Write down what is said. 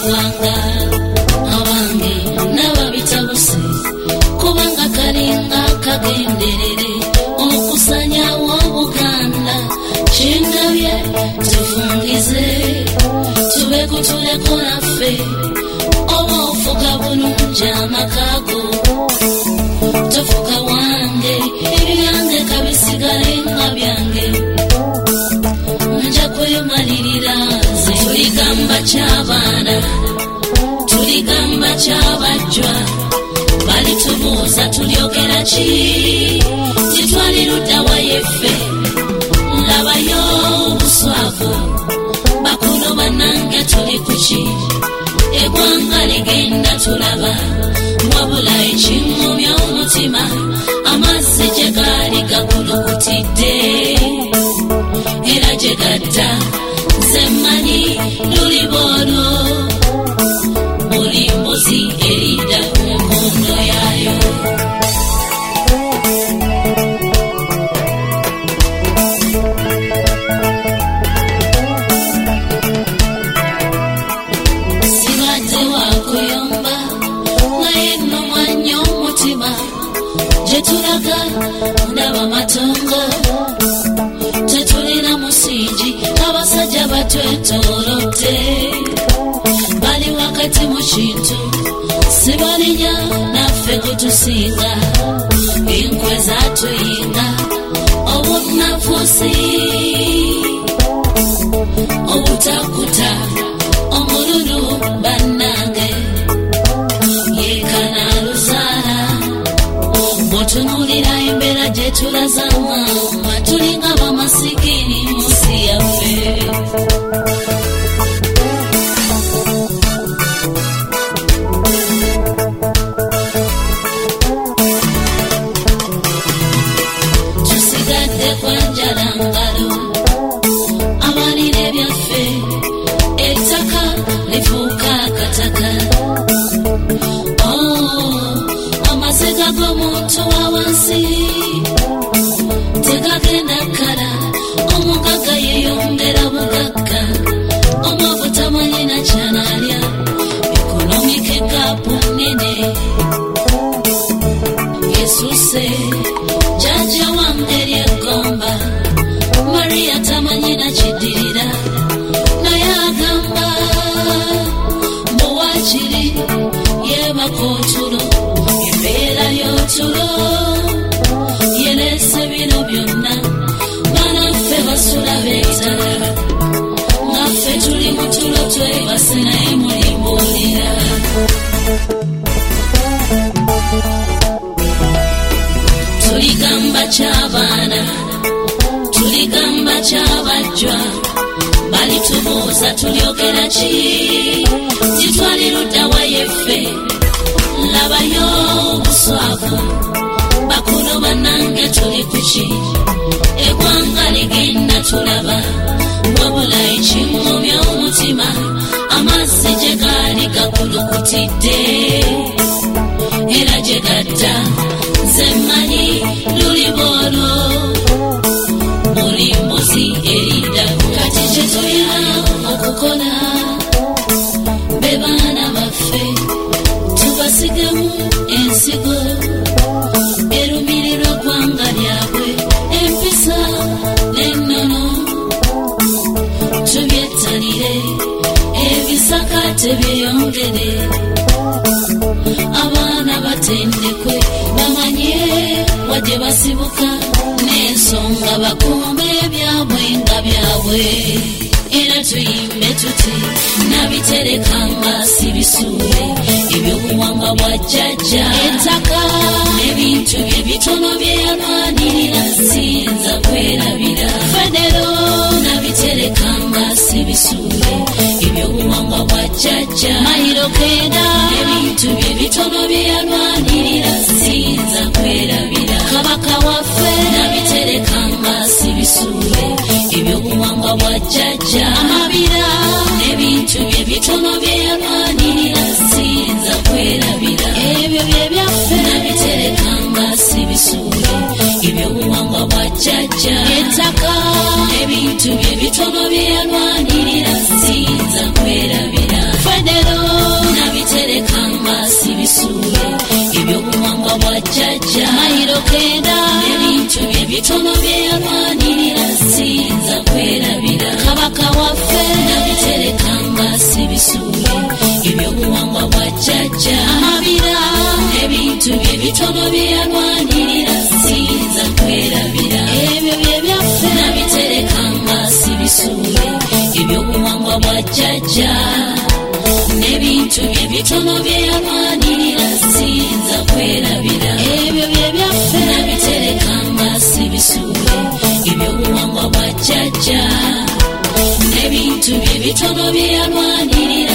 eggwanga abange n'ababitabuse kubanga kalinga kagenderere okusanyawo Buganda kindabye tufungize tube kutuleko naffe oba ofuga bulungi amakago tofuga wange ebyange kabisigale nga byange nja kwemalirira nze tuligamba ky'abaana tuligamba ky'abajjwa balitubuuza tulyogera ki titwaliruddawa yeffe labayo obuswavu bakulu bannange tuli kuki eggwanga ligenda tulaba wabula ekingumya omutima amazzi gye gaali gakulukutidde era gye gadda nze mmanyi luliba olwo buli mbuzi eridda ku nkondo yaayo sibadde wakuyomba naye nno mwanya omutima gye tulaga ndaba matongo tetulina musingi abasajja batwetoolodde bali wakati mu kintu sibalinya naffe kutusinga enkwe zatuyinga obunafusi obutakuta omululu bannange yekana luzaala bw'otunuulira embeera gye tulazamu tulinga bamasikini mu nsi yaffe tusigadde kwa njala ngalo abalira ebyaffe ettaka lifuuka akataka amaziga g'omuntu wawansi tegagenda kala omugagga yeyongera bugagga omwavu tamanyina kyanalya ekonomike kapu nene yesuse jajja wange lyegomba Maria tamanyina kiddirira naye agamba mbuwakiri yebaka otulo embeera y'otulo yelese bino byonna banaffe basula beetala ngaffe tuli mu tulo twebase naye mulimbuulira tuligamba ky'abaana tuligamba ky'abajjwa balitubuuza tulyogera ki titwaliruddawa yeffe labayo obuswavu bakulu bannange tuli kuki eggwanga ligenda tulaba wabula ekingumya omutima amazzi gye gaali gakulukutidde era gye gadda nze mmanyi luliba olwo buli mbuzi eridda kati kye tulina okukola be baana baffe tubasigemu ensigo erumirirwa ggwanga lyabwe empisa n'ennono tubyettanire ebisaka tebyeyongere abaana batendekwe bamanye wadde basibuka n'ensonga bakuume ebyabwe nga byabwe era tuyimbe tuti nabiterekanga si bisuule ebyobuwangwa bwa jjajja ettaka n'ebintu bye bitono bye yalwanirira siyinza kwerabira federo nabiterekanga si bisuule ebyobuwangwa bwa jjajja mayiro kenda n'ebintu bye bitono bye yalwanirira siyinza kwerabira kabaka waffe nabiterekanga si bisuule ebyobuwangwa bwa jjajja amabira n'ebintu bye bitono bye yalwanirira siyinza kwerabira ebyo bye byaffe nabiterekanga si bisuule ebyobuwangwa bwa jjajja ettaka n'ebintu bye bitono bye yalwanirira siyinza kwerabira federo jjajja mayiro kenda ebintu bye bitono bye yalwanirira siyinza kwerabira kabaka waffe nabiterekanga si bisuule ebyobuwangwa bwa jjajja amabira ebintu bye bitono bye yalwanirira siyinza kwerabira ebyo bye byaffe nabiterekanga si bisuule ebyobuwangwa bwa jjajja n'ebintu bye bitono bye yalwanirira siyinza kwerabira ebyo bye byaffe nabiterekanga si bisuule ebyobuwangwa bwa jjajja n'ebintu bye bitono bye yalwanirira